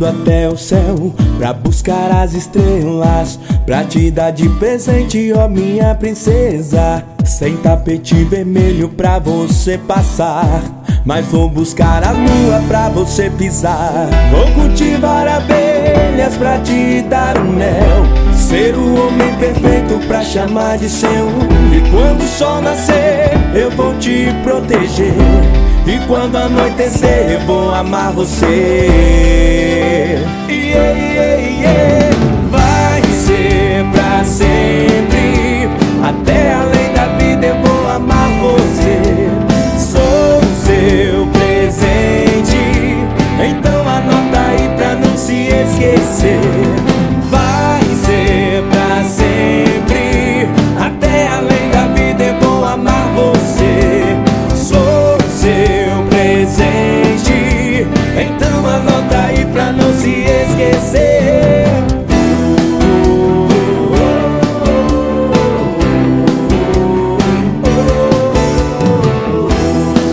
subindo até o céu pra buscar as estrelas, pra te dar de presente, ó minha princesa. Sem tapete vermelho pra você passar, mas vou buscar a lua pra você pisar. Vou cultivar abelhas pra te dar o mel, ser o homem perfeito pra chamar de seu. E quando o sol nascer eu vou te proteger, e quando anoitecer eu vou amar você. Yeah, yeah, yeah. Vai ser pra sempre, até a